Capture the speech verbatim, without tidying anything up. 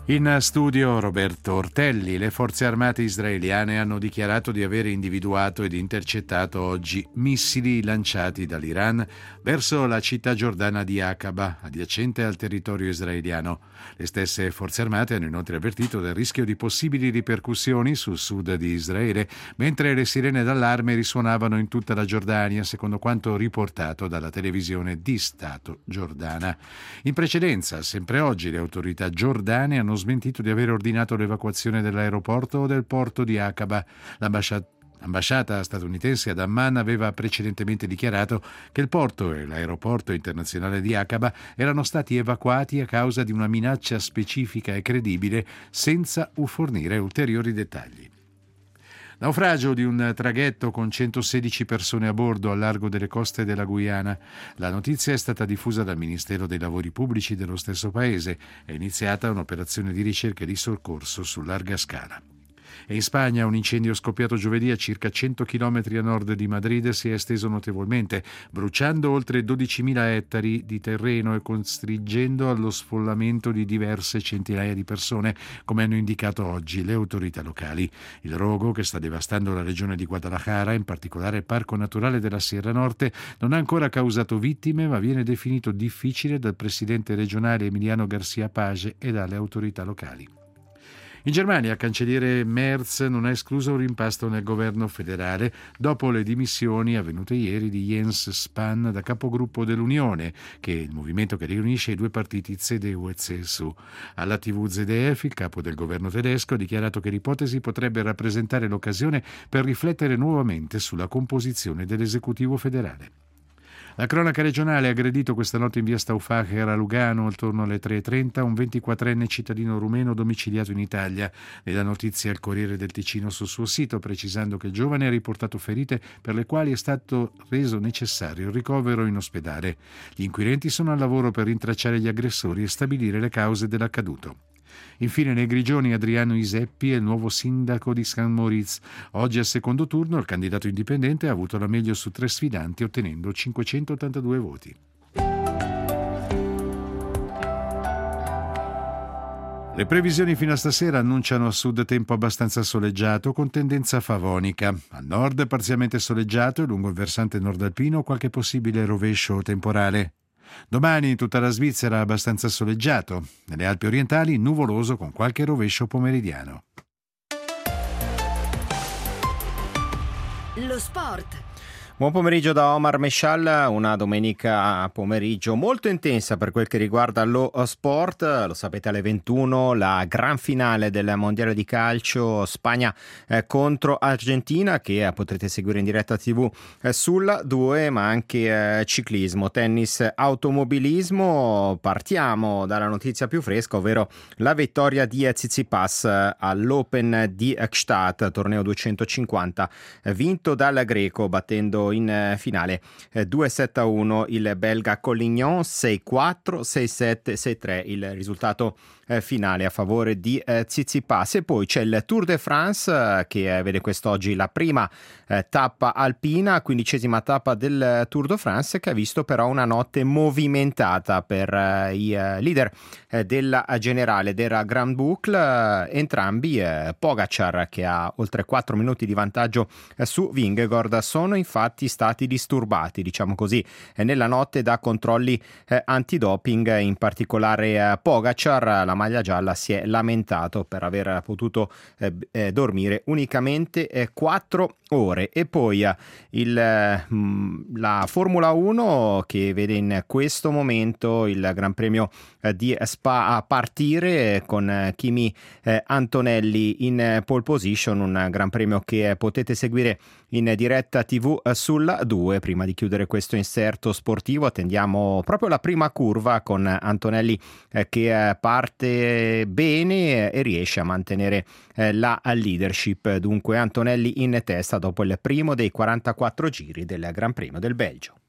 In studio Roberto Ortelli. Le forze armate israeliane hanno dichiarato di aver individuato ed intercettato oggi missili lanciati dall'Iran verso la città giordana di Aqaba, adiacente al territorio israeliano. Le stesse forze armate hanno inoltre avvertito del rischio di possibili ripercussioni sul sud di Israele, mentre le sirene d'allarme risuonavano in tutta la Giordania, secondo quanto riportato dalla televisione di Stato giordana. In precedenza, sempre oggi, le autorità giordane hanno smentito di aver ordinato l'evacuazione dell'aeroporto o del porto di Aqaba. L'ambasciata L'ambasciata statunitense ad Amman aveva precedentemente dichiarato che il porto e l'aeroporto internazionale di Aqaba erano stati evacuati a causa di una minaccia specifica e credibile, senza fornire ulteriori dettagli. Naufragio di un traghetto con centosedici persone a bordo al largo delle coste della Guyana. La notizia è stata diffusa dal Ministero dei Lavori Pubblici dello stesso paese. È iniziata un'operazione di ricerca e di soccorso su larga scala. E in Spagna un incendio scoppiato giovedì a circa cento chilometri a nord di Madrid si è esteso notevolmente, bruciando oltre dodicimila ettari di terreno e costringendo allo sfollamento di diverse centinaia di persone, come hanno indicato oggi le autorità locali. Il rogo, che sta devastando la regione di Guadalajara, in particolare il Parco Naturale della Sierra Norte, non ha ancora causato vittime, ma viene definito difficile dal presidente regionale Emiliano García Page e dalle autorità locali. In Germania, il cancelliere Merz non ha escluso un rimpasto nel governo federale dopo le dimissioni avvenute ieri di Jens Spahn da capogruppo dell'Unione, che è il movimento che riunisce i due partiti C D U e C S U. Alla tivù Z D F, il capo del governo tedesco ha dichiarato che l'ipotesi potrebbe rappresentare l'occasione per riflettere nuovamente sulla composizione dell'esecutivo federale. La cronaca regionale ha aggredito questa notte in via Stauffacher a Lugano, attorno alle tre e trenta, un ventiquattrenne cittadino rumeno domiciliato in Italia. Nella notizia il Corriere del Ticino sul suo sito, precisando che il giovane ha riportato ferite per le quali è stato reso necessario il ricovero in ospedale. Gli inquirenti sono al lavoro per rintracciare gli aggressori e stabilire le cause dell'accaduto. Infine nei Grigioni Adriano Iseppi è il nuovo sindaco di San Moritz. Oggi al secondo turno il candidato indipendente ha avuto la meglio su tre sfidanti, ottenendo cinquecentottantadue voti. Le previsioni fino a stasera annunciano a sud tempo abbastanza soleggiato con tendenza favonica. Al nord parzialmente soleggiato e lungo il versante nordalpino qualche possibile rovescio temporale. Domani in tutta la Svizzera abbastanza soleggiato, nelle Alpi orientali nuvoloso con qualche rovescio pomeridiano. Lo sport. Buon pomeriggio da Omar Mescial, una domenica pomeriggio molto intensa per quel che riguarda lo sport. Lo sapete, alle ventuno la gran finale del mondiale di calcio Spagna eh, contro Argentina, che eh, potrete seguire in diretta tivù eh, sulla due, ma anche eh, ciclismo, tennis, automobilismo. Partiamo dalla notizia più fresca, ovvero la vittoria di Tsitsipas eh, all'Open di Gstaad, torneo duecentocinquanta, eh, vinto dal greco battendo in finale eh, due sette a uno il belga Collignon, sei quattro, sei sette, sei tre il risultato eh, finale a favore di eh, Tsitsipas. E poi c'è il Tour de France eh, che eh, vede quest'oggi la prima eh, tappa alpina, quindicesima tappa del Tour de France, che ha visto però una notte movimentata per eh, i eh, leader eh, della generale della Grand Boucle, eh, entrambi eh, Pogacar, che ha oltre quattro minuti di vantaggio eh, su Vingegaard, sono infatti stati disturbati, diciamo così, eh, nella notte da controlli eh, antidoping. In particolare eh, Pogacar, la maglia gialla, si è lamentato per aver potuto eh, eh, dormire unicamente eh, quattro ore. E poi eh, il, eh, la Formula uno, che vede in questo momento il Gran Premio eh, di Spa a partire, con eh, Kimi eh, Antonelli in eh, pole position, un Gran Premio che eh, potete seguire in diretta tivù eh, sulla due. Prima di chiudere questo inserto sportivo attendiamo proprio la prima curva con Antonelli eh, che eh, parte bene e riesce a mantenere eh, la leadership. Dunque Antonelli in testa dopo il primo dei quarantaquattro giri del Gran Premio del Belgio.